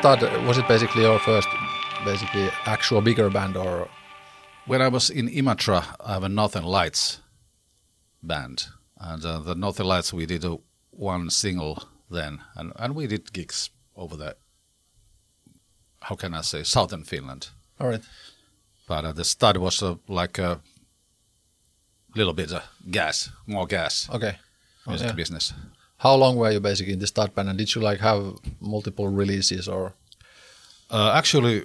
Stud, was it basically your first, basically actual bigger band, or? When I was in Imatra, I have a Northern Lights band, and the Northern Lights we did one single then, and we did gigs over there. How can I say, southern Finland? All right. But the Stud was like a little bit of more gas. Okay. Music business. How long were you basically in the Stud band, and did you like have multiple releases, or? Actually,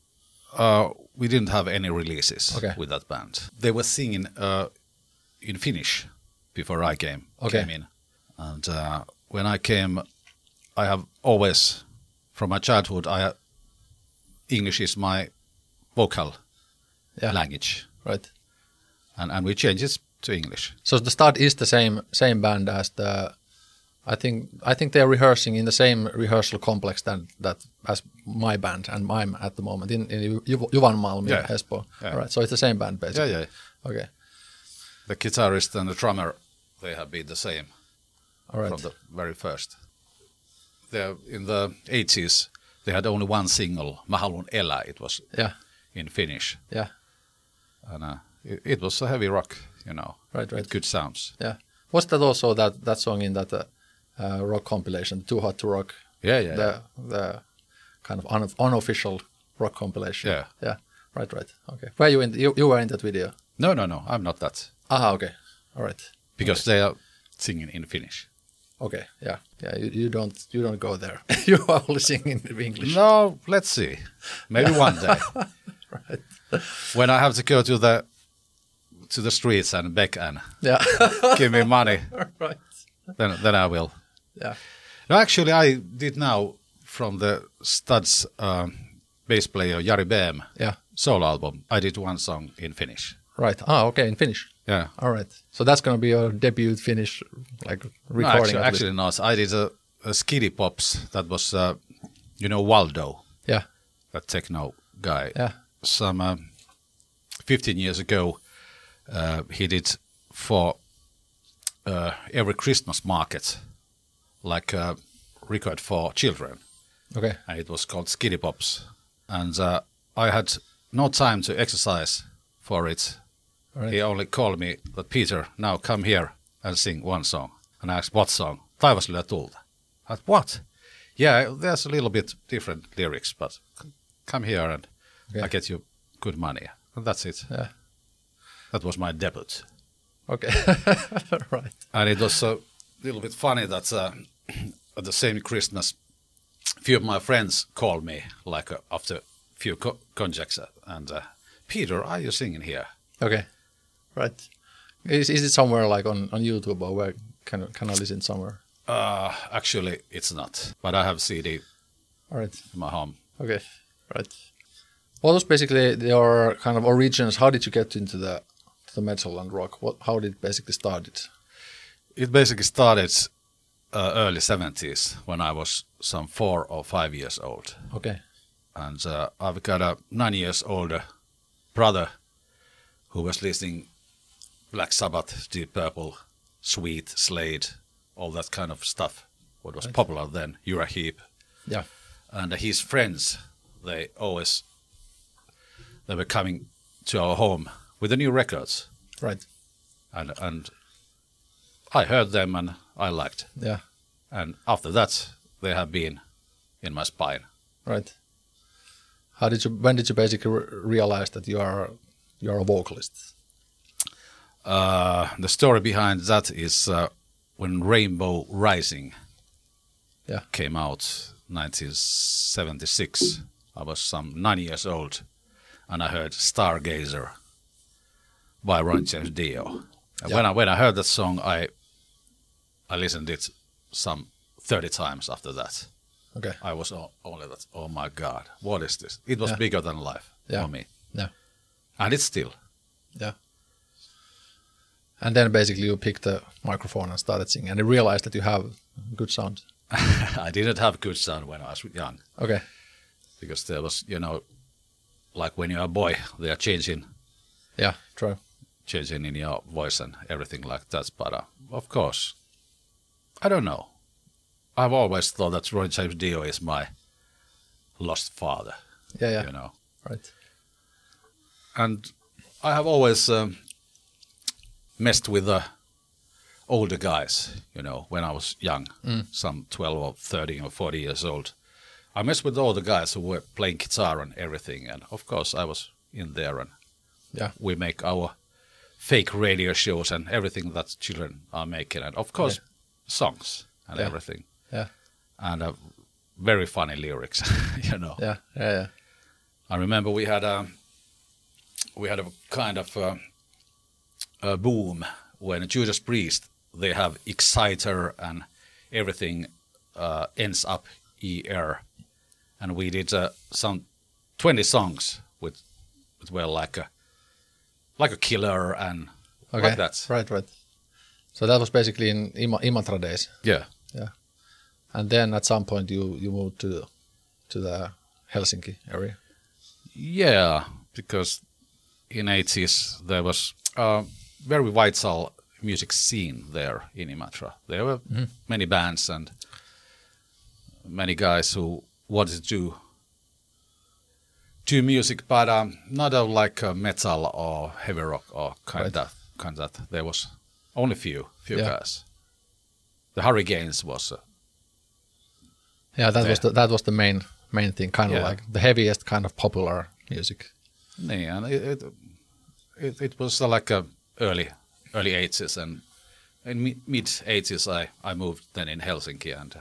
we didn't have any releases with that band. They were singing in Finnish before I came in. And when I came, I have always, from my childhood, English is my vocal language. Right. And we changed it to English. So the Stud is the same band as the. I think they are rehearsing in the same rehearsal complex that as my band and I'm at the moment in Juvan Malmi, Espoo. Yeah. All right. So it's the same band basically. Yeah. Okay. The guitarist and the drummer, they have been the same. All right. From the very first. In the 80s, they had only one single, Mä haluun elää. It was in Finnish. Yeah. And it was a heavy rock, Right. with good sounds. Yeah. Was that also that song in that rock compilation, Too Hot to Rock? Yeah. The kind of unofficial rock compilation. Yeah. Yeah. Right. Okay. Were you were in that video? No. I'm not that. Okay. All right. Because they are singing in Finnish. Okay. Yeah. You don't go there. You are only singing in English. No. Let's see. Maybe one day. Right. When I have to go to the streets and beg and give me money, right. then I will. Yeah. No, actually, I did now from the Studs bass player Jari Beem solo album. I did one song in Finnish. Right. Okay, in Finnish. Yeah. All right. So that's going to be your debut Finnish recording. No, actually not. I did a Skiddy Pops that was, Waldo. Yeah. That techno guy. Yeah. Some 15 years ago, he did for every Christmas market, like a record for children. Okay. And it was called Skiddy Pops. And I had no time to exercise for it. Right. He only called me, but Peter, now come here and sing one song. And I asked, what song? Taivaslöä tulta. I said, what? Yeah, there's a little bit different lyrics, but come here and I get you good money. And that's it. Yeah. That was my debut. Okay. Right. And it was a little bit funny that at the same Christmas, a few of my friends called me, like after a few conjects, and Peter, are you singing here? Okay. Right. Is it somewhere like on YouTube, or where can I listen somewhere? Actually, it's not. But I have CD in my home. Okay. Right. What was basically your kind of origins? How did you get into the metal and rock? How did it basically started? It basically started early 70s when I was some 4 or 5 years old. Okay. And I've got a 9 years older brother who was listening Black Sabbath, Deep Purple, Sweet, Slade, all that kind of stuff, what was popular then, Uriah Heep. Yeah. And his friends, they were coming to our home with the new records. Right. And I heard them and I liked. Yeah. And after that, they have been in my spine. Right. When did you basically realize that you're a vocalist? The story behind that is when Rainbow Rising came out, 1976. I was some 9 years old, and I heard Stargazer by Ronnie James Dio. And when I heard that song, I listened it some 30 times after that. Okay. I was only that, oh my God, what is this? It was bigger than life for me. Yeah. And it's still. Yeah. And then basically you picked the microphone and started singing, and you realized that you have good sound. I didn't have good sound when I was young. Okay. Because there was, like when you're a boy, they are changing. Yeah, true. Changing in your voice and everything like that. But of course, I don't know. I've always thought that Ronnie James Dio is my lost father. Yeah. You know. Right. And I have always messed with the older guys, you know, when I was young, some 12 or 13 or 40 years old. I messed with all the guys who were playing guitar and everything. And of course, I was in there, and we make our fake radio shows and everything that children are making. And of course, songs and everything. Yeah. And very funny lyrics, you know. Yeah. I remember we had a kind of a boom when Judas Priest, they have Exciter and everything ends up ER. And we did some 20 songs with like a killer and like that. Right. So that was basically in Imatra days. Yeah. And then at some point you moved to the Helsinki area. Yeah, because in 80s there was a very vital music scene there in Imatra. There were many bands and many guys who wanted to do music, but not like metal or heavy rock or kind of that. There was only few guys. The Hurricanes was. That was the main thing, kind of like the heaviest kind of popular music. Yeah, and it was like early 80s, and in mid 80s I moved then in Helsinki and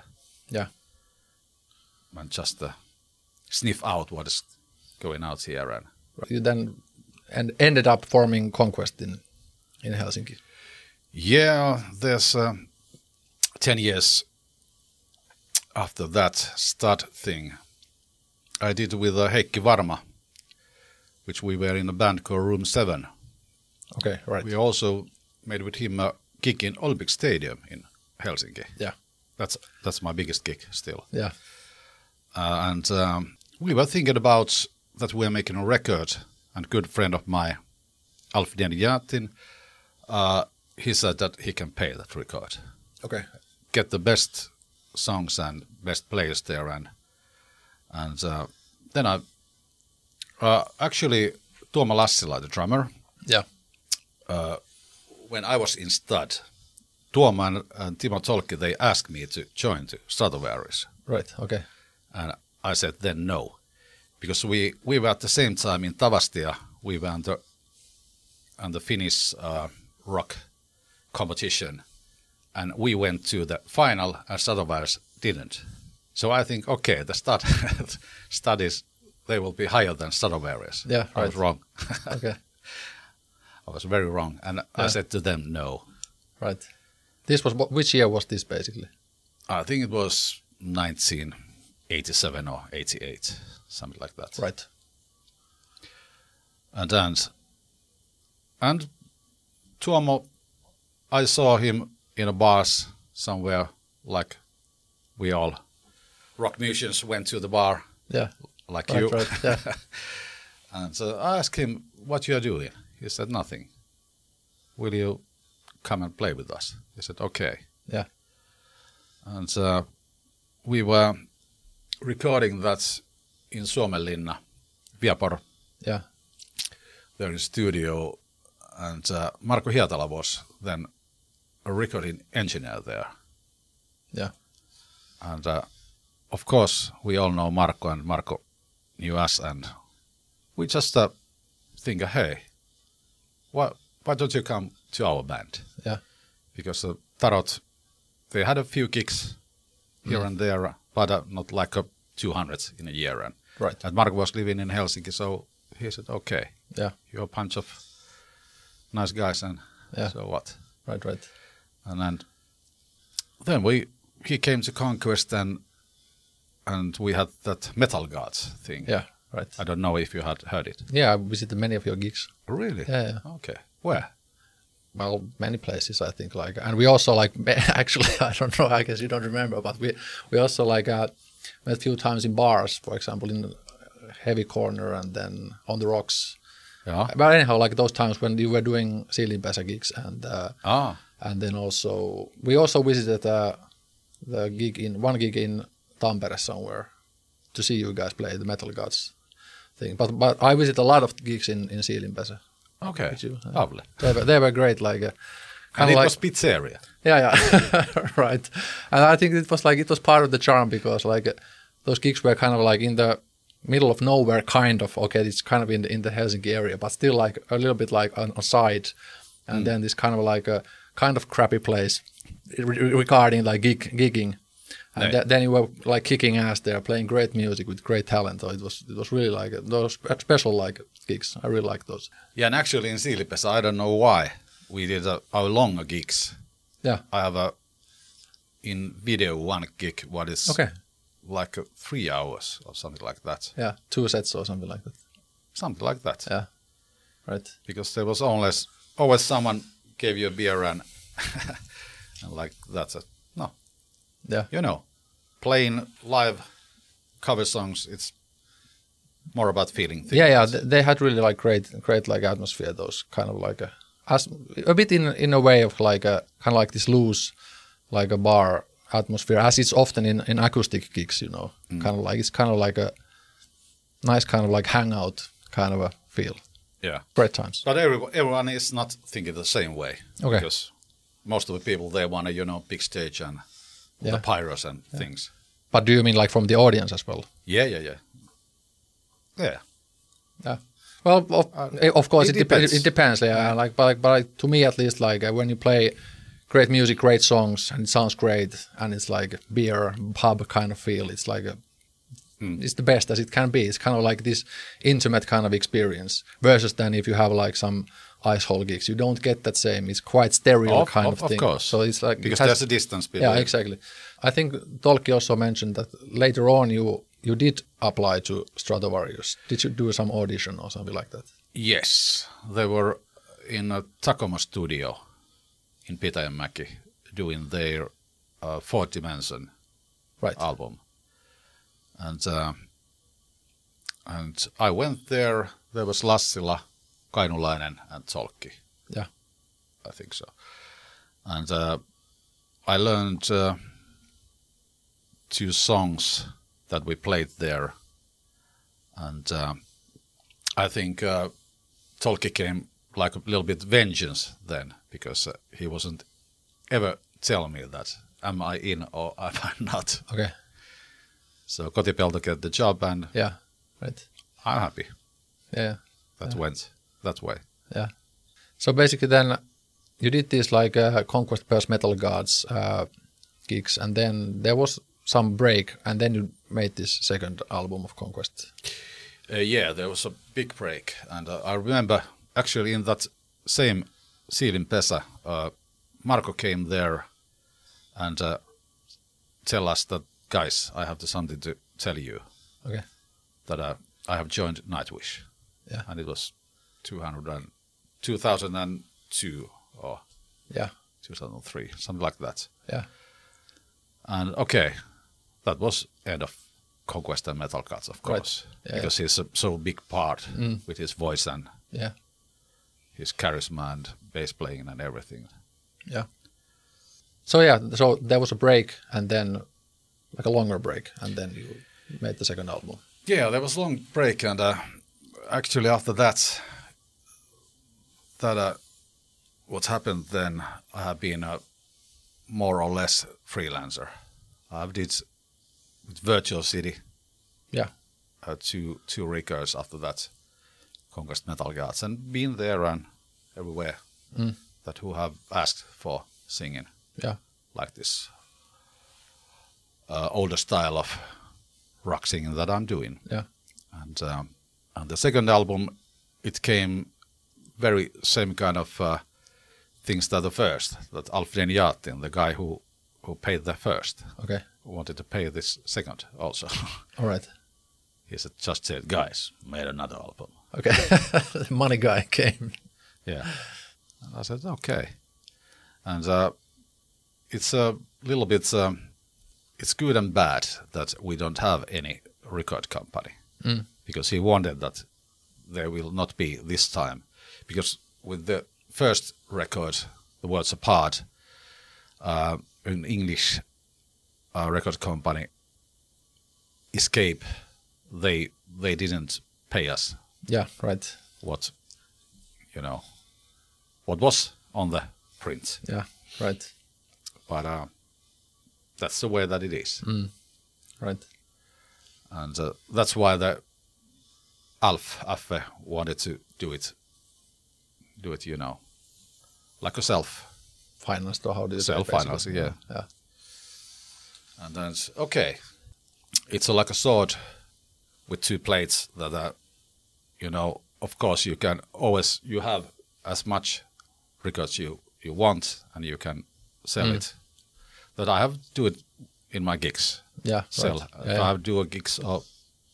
just sniff out what is going out here. And you then ended up forming Conquest in Helsinki. Yeah, there's 10 years after that stud thing I did with Heikki Varma, which we were in a band called Room 7. Okay, right. We also made with him a gig in Olympic Stadium in Helsinki. Yeah. That's my biggest gig still. Yeah. And we were thinking about that we are making a record, and a good friend of mine, Alf Deniatin, he said that he can pay that record. Okay. Get the best songs and best players there, and then I actually Tuomo Lassila, the drummer. Yeah. When I was in Stud, Tuomo and Timo Tolkki, they asked me to join to Stratovarius. Right. Okay. And I said then no, because we were at the same time in Tavastia. We were on the Finnish rock competition, and we went to the final, and Stratovarius didn't. So I think, okay, the studies, they will be higher than Stratovarius. Yeah, I was wrong. Okay. I was very wrong, and I said to them no. Right. This was which year was this basically? I think it was 1987 or 88, something like that. Right. And Tuomo, I saw him in a bars somewhere, like we all rock musicians went to the bar. Yeah. Like right, you. Right. Yeah. And so I asked him, what you are doing? He said, nothing. Will you come and play with us? He said, okay. Yeah. And we were recording that in Suomenlinna, Viapor. Yeah. There in studio. And Marko Hietala was then a recording engineer there. Yeah. And of course, we all know Marko, and Marko knew us. And we just think, hey, why don't you come to our band? Yeah. Because Tarot, they had a few gigs here and there, but not like 200 in a year. And, right. And Marko was living in Helsinki, so he said, okay, you're a bunch of nice guys, and so what? Right. And then he came to Conquest, and we had that Metal Gods thing. Yeah, right. I don't know if you had heard it. Yeah, I visited many of your gigs. Really? Yeah. Okay. Where? Well, many places, I think. And we also actually, I don't know, I guess you don't remember, but we also met a few times in bars, for example, in Heavy Corner and then On the Rocks. Yeah. But anyhow, like those times when you were doing Siilinpesä gigs, and then we also visited one gig in Tampere somewhere. to see you guys play the Metal Gods thing. But I visit a lot of gigs in Siilinpesä. Okay, lovely. They were great, like. And it was pizzeria. Yeah, right. And I think it was part of the charm because like those gigs were kind of like in the middle of nowhere, kind of. Okay, it's kind of in the Helsinki area, but still like a little bit like on a side, and then this kind of like a kind of crappy place regarding like gigging. And then you were like kicking ass there, playing great music with great talent. So it was really like those special like gigs. I really like those. Yeah, and actually in Siilinpesä, I don't know why. We did our longer gigs. Yeah. I have in video one gig what is like 3 hours or something like that. Yeah, 2 sets or something like that. Something like that. Yeah, right. Because there was always someone gave you a beer and like that's it. No. Yeah. You know, playing live cover songs, it's more about feeling things. Yeah. They had really like great like atmosphere. Those kind of like a bit in a way of like a kind of like this loose, like a bar atmosphere, as it's often in acoustic gigs, you know. Kind of like it's kind of like a nice kind of like hangout kind of a feel. Yeah, great times. But everyone is not thinking the same way. Okay. Because most of the people they want a big stage and the pyros and things. But do you mean like from the audience as well? Yeah. Yeah. Well, of course, it depends. Yeah, but to me at least, like when you play great music, great songs, and it sounds great, and it's like beer pub kind of feel. It's like it's the best as it can be. It's kind of like this intimate kind of experience. Versus then if you have like some ice hall gigs, you don't get that same. It's quite sterile kind of thing. Of course. So it's like because there's a distance between. Yeah, exactly. I think Tolkki also mentioned that later on you did apply to Stratovarius. Did you do some audition or something like that? Yes. They were in a Tacoma studio in Pitäjänmäki doing their Fourth Dimension album. And I went there. There was Lassila, Kainulainen and Tolkki. Yeah. I think so. And I learned 2 songs that we played there, and I think Tolkki came like a little bit vengeance then, because he wasn't ever telling me that am I in or am I not. Okay. So Kotipelto get the job, and I'm happy. Yeah. That went that way. Yeah. So basically, then you did this like Conquest Pairs Metal Gods gigs, and then there was some break, and then you made this second album of Conquest. Yeah, there was a big break, and I remember actually in that same Siilinpesä, Marco came there and tell us that, guys, I have something to tell you. Okay. That I have joined Nightwish. Yeah. And it was 2002 or 2003, something like that. Yeah. And okay, that was end of Conquest and Metal Gods, of course, because he's so big part with his voice and his charisma and bass playing and everything. Yeah. So so there was a break, and then like a longer break, and then you made the second album. Yeah, there was a long break, and actually after that what happened then, I have been a more or less freelancer. I've did with Virtual City. Yeah. 2 records after that, Conquest Metal Gods, and been there and everywhere that who have asked for singing. Yeah. Like this older style of rock singing that I'm doing. Yeah. And the second album, it came very same kind of things that the first, that Alfred Jaatin, the guy who paid the first, wanted to pay this second also. All right. He just said, guys, made another album. Okay. The money guy came. Yeah. And I said, okay. And it's a little bit, it's good and bad that we don't have any record company. Because he wanted that there will not be this time. Because with the first record, The Worlds Apart, an English record company Escape, they didn't pay us. Yeah, right. What was on the print. Yeah, right. But that's the way that it is. Right. And that's why the Affe wanted to do it, like a Financed, or how do you self-finance, say? yeah. Yeah. And then, okay, it's like a sword with two plates that are, of course you have as much records you want, and you can sell it. That I have to do it in my gigs. Yeah. Sell. Right. If I have to do a gigs or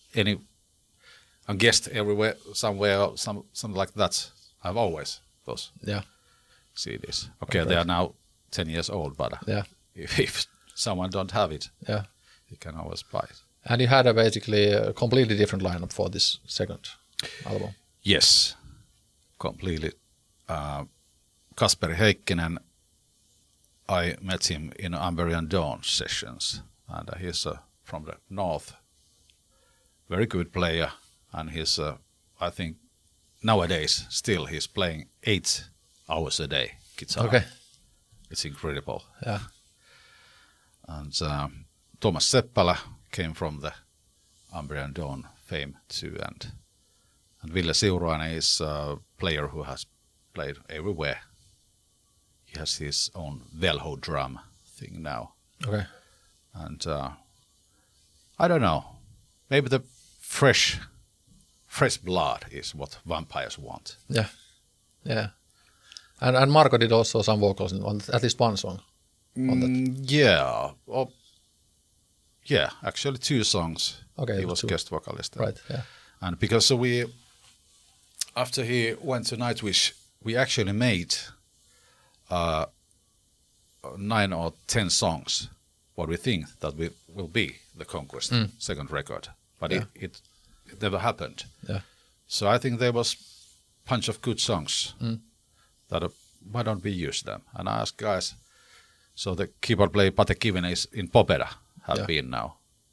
a guest everywhere, somewhere, or something like that, I have always those CDs. Okay, they are now 10 years old, but if someone don't have it, you can always buy it. And you had basically a completely different lineup for this second album. Yes, completely. Kasperi Heikkinen, I met him in Amberian Dawn sessions, and he's from the north. Very good player, and he's, I think, nowadays still he's playing 8 hours a day guitar. Okay. It's incredible. Yeah. And Thomas Seppälä came from the Amberian Dawn fame too, and Ville Siurainen is a player who has played everywhere. He has his own Velho drum thing now. Okay. And I don't know, maybe the fresh blood is what vampires want. Yeah. Yeah. And Marco did also some vocals on at least one song on that. Yeah. Yeah, actually 2 songs. Okay. He was 2. guest vocalist. Right, yeah. And because after he went to Nightwish, we actually made 9 or 10 songs, what we think that will be the Conquest second record. But it never happened. Yeah. So I think there was a bunch of good songs that why don't we use them? And I asked guys, so the keyboard player Pate Kivinen is in Popeda, have been now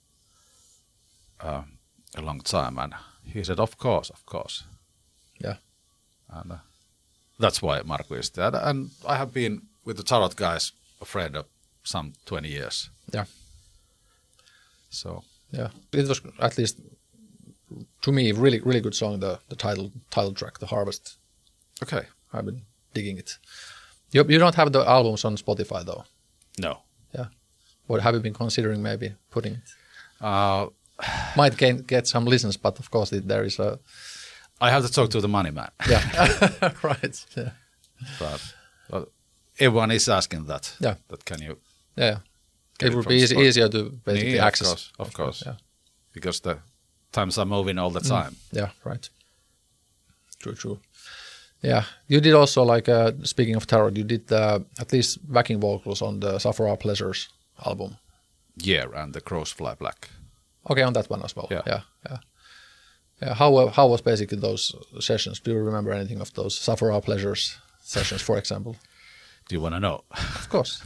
a long time. And he said, of course. Yeah. And that's why Marco is there. And I have been with the Tarot guys a friend of some 20 years. Yeah. So. Yeah. It was, at least to me, really, really good song, the title track, The Harvest. Okay. I've been digging it. You don't have the albums on Spotify, though? No. Yeah. What have you been considering maybe putting it? Might get some listens, but of course there is a... I have to talk to the money man. Yeah. Right. Yeah. But everyone is asking that. Yeah. That can you... Yeah. It would be easier to basically access. Of course. Yeah. Because the times are moving all the time. Yeah, right. True. Yeah. You did also, speaking of Tarot, you did at least backing vocals on the Suffer Our Pleasures album. Yeah, and the Crows Fly Black. Okay, on that one as well. Yeah. How was basically those sessions? Do you remember anything of those Suffer Our Pleasures sessions, for example? Do you want to know? Of course.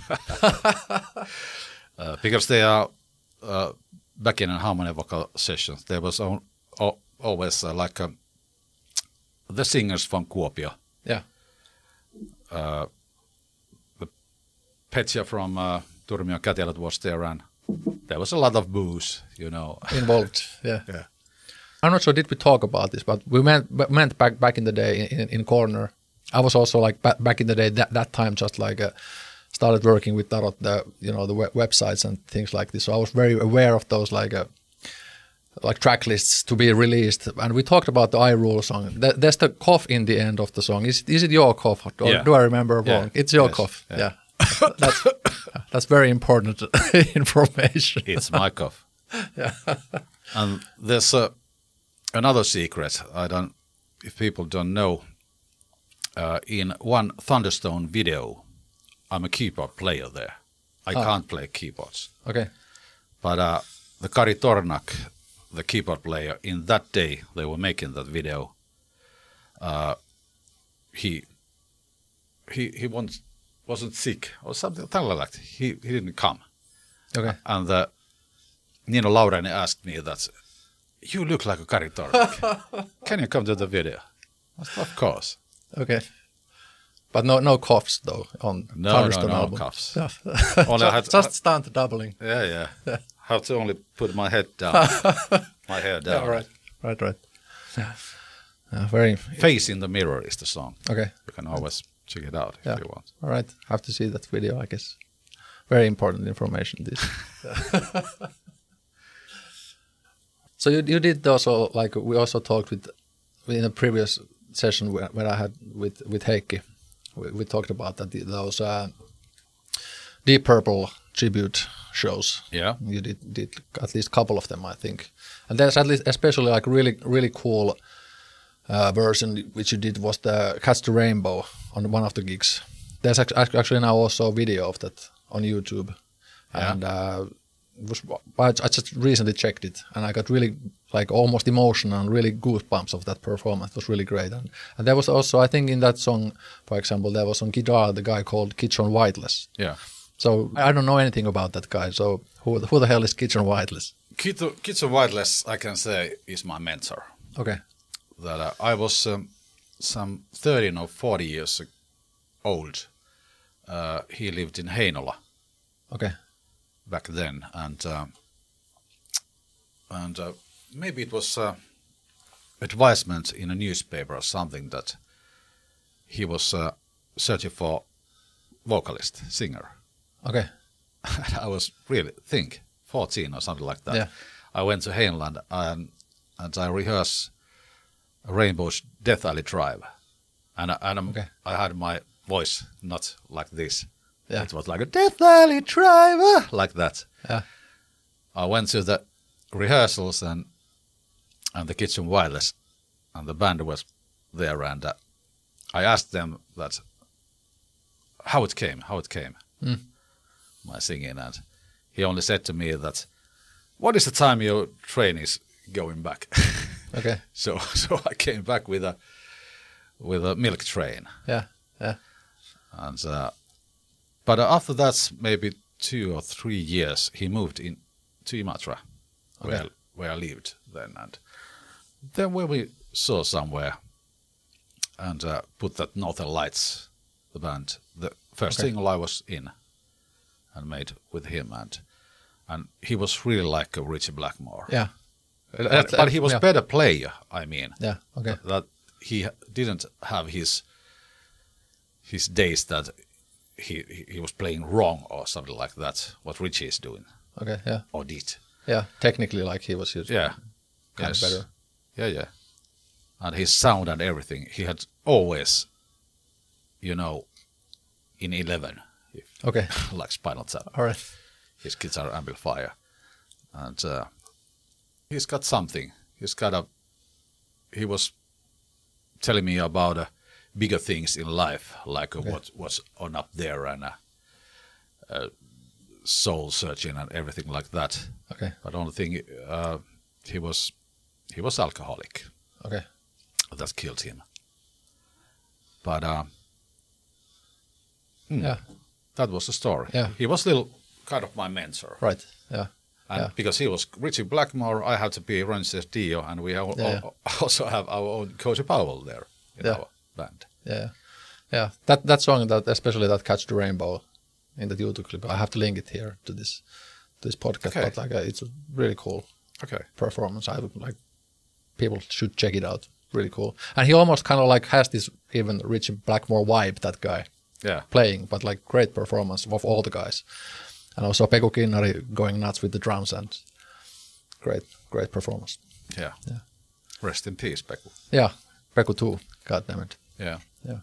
Because they are backing and harmony vocal sessions. There was always the singers from Kuopio. Yeah. The Petja from Turmio Kätilöt was there, and there was a lot of booze, Involved, yeah. Yeah. I'm not sure, did we talk about this, but we meant back in the day in Corner. I was also back in the day that time just started working with Tarot, the websites and things like this. So I was very aware of those track lists to be released. And we talked about the I Rule song. There's the cough in the end of the song. Is it your cough? Or do I remember wrong? Yeah. It's your cough. Yeah. That's very important information. It's my cough. Yeah. And there's another secret. If people don't know, in one Thunderstone video, I'm a keyboard player there. I can't play keyboards. Okay. But the Kari Tornak, the keyboard player, in that day they were making that video, he wasn't sick or something like that. He didn't come. Okay. And the Nino Laureni asked me that, you look like a Kari Torvik. Can you come to the video? I said, of course. Okay. But no coughs, though, on Thunderstorm album. No coughs. Yeah. just stunt doubling. Yeah. Have to only put my head down, my hair down. Yeah, right. Very. Face in the Mirror is the song. Okay. You can always check it out if you want. All right. Have to see that video, I guess. Very important information, this. So you did also, like we also talked in a previous session when I had with Heikki, we talked about that those Deep Purple tribute shows. Yeah. You did at least a couple of them, I think. And there's at least especially like really cool version which you did was the Catch the Rainbow on one of the gigs. There's actually now also a video of that on YouTube. Yeah. And I just recently checked it, and I got really like almost emotional and really goosebumps of that performance. It was really great. And there was also, I think in that song, for example, there was on guitar the guy called Kitchen Whiteless. Yeah. So I don't know anything about that guy. So who the hell is Kitchen Whiteless? Kitchen Whiteless, I can say, is my mentor. Okay. That I was some 13 or 40 years old. He lived in Heinola. Okay. Back then, and maybe it was advisement in a newspaper or something that he was searching for vocalist, singer. Okay. I was really 14 or something like that. Yeah. I went to Hainland and I rehearsed Rainbow's Death Alley Drive, and I had my voice not like this. Yeah. It was like a Death Alley Driver, like that. Yeah. I went to the rehearsals and the Kitchen Wireless, and the band was there, and I asked them that how it came, my singing, and he only said to me that, what is the time your train is going back? Okay. So I came back with a milk train. Yeah. And but after that, maybe 2 or 3 years, he moved in to Imatra, where I lived then. And then when we saw somewhere and put that Northern Lights, the band, the first single I was in and made with him. And he was really like a Richie Blackmore. Yeah. But he was better player, I mean. Yeah, okay. That he didn't have his days that he was playing wrong or something like that, what Richie is doing. Okay, yeah. Or did. Yeah, technically like he was kind of better. Yeah. And his sound and everything, he had always, in 11. Okay. Like Spinal Tap. All right. His guitar amplifier. And he's got something. He was telling me about bigger things in life, like what's on up there and soul searching and everything like that. Okay. But only thing, he was alcoholic. Okay. That killed him. But that was the story. Yeah. He was little kind of my mentor. Right. Yeah. And because he was Richie Blackmore, I had to be Rances Dio, and we also have our own Cozy Powell there in our band. Yeah. That song, especially that Catch the Rainbow in the YouTube clip, I have to link it here to this podcast. Okay. But like it's a really cool performance. I would like people should check it out. Really cool. And he almost kind of like has this even Richie Blackmore vibe, that guy. Yeah. Playing, but like great performance of all the guys. And also Peku Kinnari going nuts with the drums, and great performance. Yeah. Rest in peace, Peku. Yeah, Peku too. God damn it. Yeah.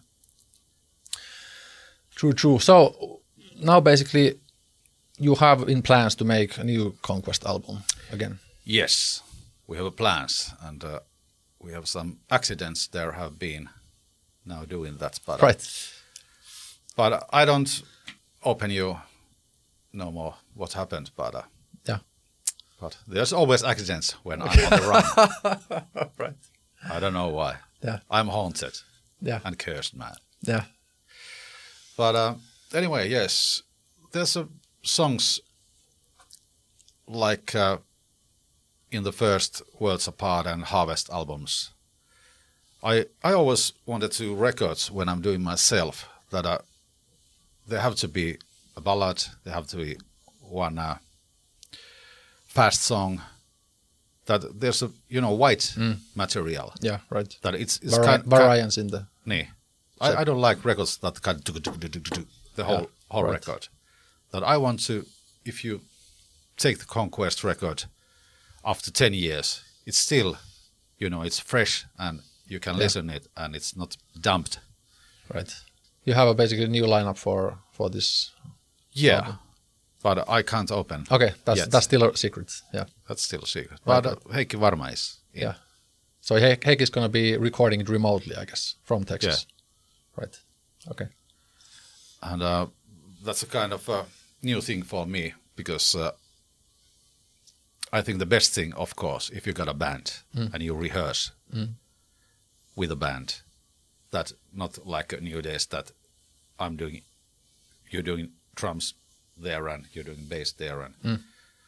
True. So now basically you have in plans to make a new Conquest album again. Yes, we have plans, and we have some accidents there have been now doing that. But right. But I don't open you no more what happened, but but there's always accidents when I'm on the run. Right. I don't know why. Yeah. I'm haunted. Yeah. And cursed, man. Yeah. But anyway, yes, there's songs like in the first Worlds Apart and Harvest albums, I always wanted to record when I'm doing myself that there have to be a ballad, there have to be one fast song, that there's a white material. Yeah, right. That it's variance in the. Nee. I don't like records that kind of the whole record. That I want to, if you take the Conquest record after 10 years, it's still, it's fresh and you can listen it and it's not dumped. Right. You have a basically new lineup for this. Yeah, album. but I can't open. Okay, that's still a secret. Yeah, that's still a secret. Right, but Heikki Varma is. Yeah. So Heikki is going to be recording it remotely, I guess, from Texas. Yeah. Right. Okay. And that's a kind of a new thing for me because I think the best thing, of course, if you got a band and you rehearse with a band, that not like nowadays that you're doing drums there and you're doing bass there and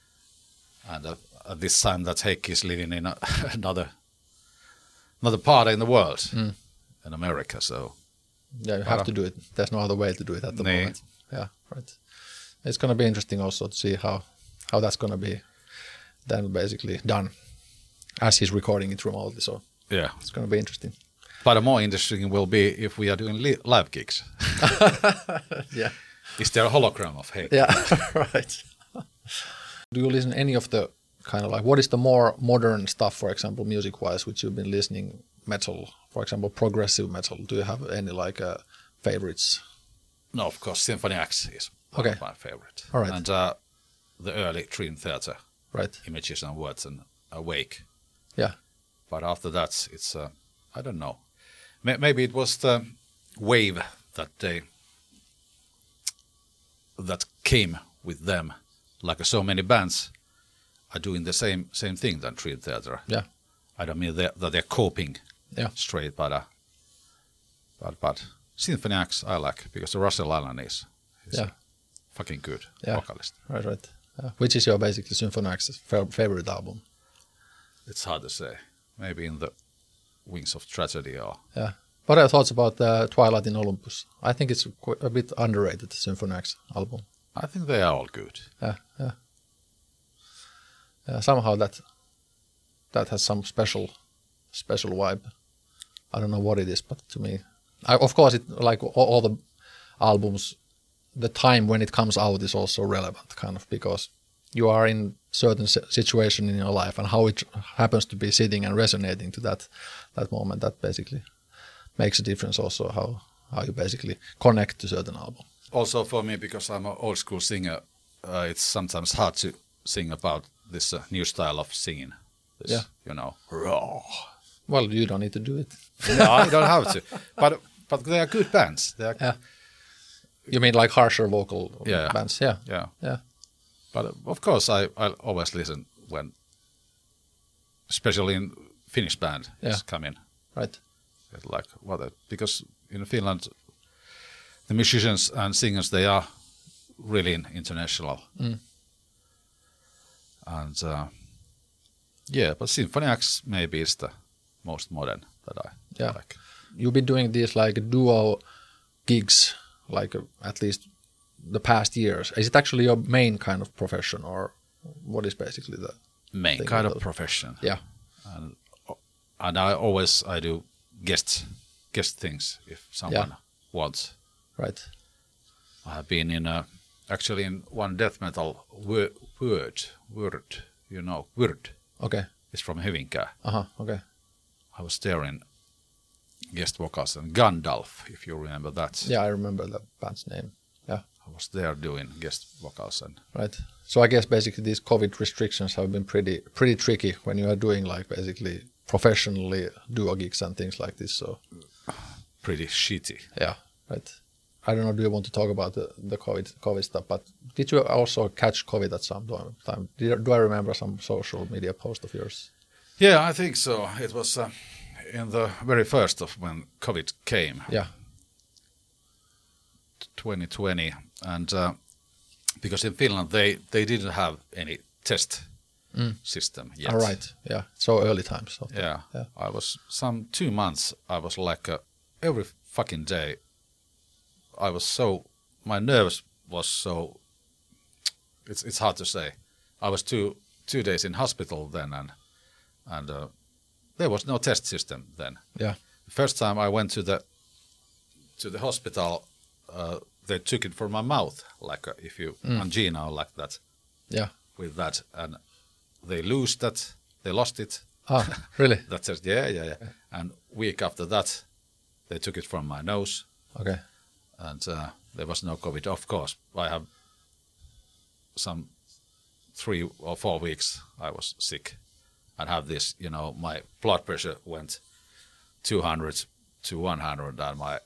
at this time that Heikki is living in another part in the world, in America. So yeah, you have to do it. There's no other way to do it at the moment. Yeah, right. It's going to be interesting also to see how that's going to be then basically done as he's recording it remotely. So yeah, it's going to be interesting. But more interesting will be if we are doing live gigs. Yeah. Is there a hologram of Heikki? Yeah, right. Do you listen any of the kind of like, what is the more modern stuff, for example, music-wise, which you've been listening, metal, for example, progressive metal? Do you have any like favorites? No, of course, Symphony X is one of my favorite. All right. And the early Dream Theater, right? Images and Words and Awake. Yeah. But after that, it's, I don't know. Maybe it was the wave that came with them, like so many bands are doing the same thing than Dream Theater. Yeah. I don't mean that they're coping straight, but Symphony X I like because Russell Allen is a fucking good vocalist. Right. Which is your basically Symphony X's favorite album? It's hard to say. Maybe in the Wings of Tragedy or... Yeah. What are your thoughts about Twilight in Olympus? I think it's a bit underrated, Symphony X album. I think they are all good. Yeah. Somehow that has some special vibe. I don't know what it is, but to me, of course, it like all the albums, the time when it comes out is also relevant, kind of, because you are in certain situation in your life and how it happens to be sitting and resonating to that moment. That basically makes a difference. Also, how you basically connect to certain album. Also for me, because I'm an old school singer, it's sometimes hard to sing about this new style of singing. This, raw. Well, you don't need to do it. No, you don't have to. But they are good bands. You mean like harsher vocal bands? Yeah. But of course, I always listen when, especially in Finnish band, is coming. Right. Like because in Finland, the musicians and singers, they are really international. And but Symphony X maybe is the most modern that I like. You've been doing these like duo gigs, like at least the past years. Is it actually your main kind of profession, or what is basically the main kind of profession? Yeah. And I do guest things if someone wants. Right. I have been in actually in one death metal word. Word. Okay. It's from Hyvinkää. Okay. I was there in guest vocals and Gandalf, if you remember that. Yeah, I remember that band's name. Yeah. I was there doing guest vocals and. Right. So I guess basically these COVID restrictions have been pretty tricky when you are doing like basically professionally duo gigs and things like this. So. Pretty shitty. Yeah. Right. I don't know, do you want to talk about the COVID stuff, but did you also catch COVID at some time? Do I remember some social media post of yours? Yeah, I think so. It was in the very first of when COVID came. Yeah. 2020. And because in Finland, they didn't have any test system yet. All right. Yeah. So early times. Yeah. I was some 2 months. I was like every fucking day. I was my nerves was so. It's hard to say. I was 2 days in hospital then, and there was no test system then. Yeah. The first time I went to the hospital, they took it from my mouth, like if you angina or like that. Yeah. With that, and they lost it. Ah, really? That says yeah. And week after that, they took it from my nose. Okay. And there was no COVID. Of course, I have some 3 or 4 weeks I was sick. I'd have this, my blood pressure went 200 to 100, and my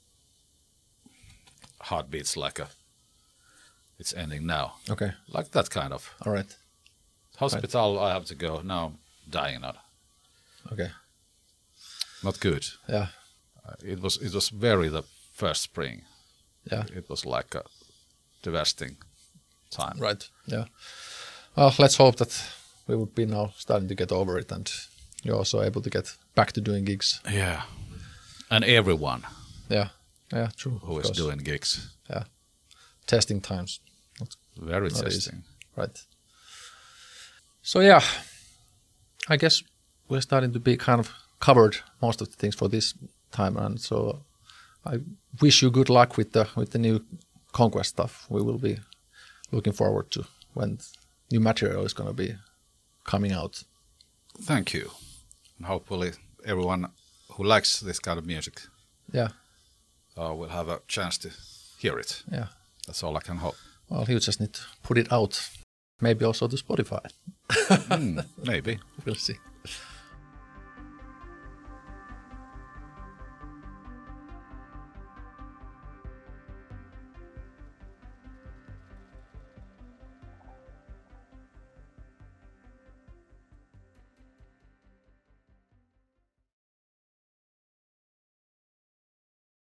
heart beats like it's ending now. Okay. Like that kind of. All right. Hospital, right. I have to go. Now I'm dying now. Okay. Not good. Yeah. It was very the first spring. Yeah. It was like a devastating time. Right. Yeah. Well, let's hope that we would be now starting to get over it, and you're also able to get back to doing gigs. Yeah. And everyone. Yeah. Yeah, true. Who is doing gigs. Yeah. Testing times. Very testing. Easy. Right. So yeah, I guess we're starting to be kind of covered most of the things for this time, and so I wish you good luck with the new Conquest stuff. We will be looking forward to when new material is going to be coming out. Thank you. And hopefully everyone who likes this kind of music will have a chance to hear it. Yeah. That's all I can hope. Well, you just need to put it out. Maybe also to Spotify. Maybe. We'll see.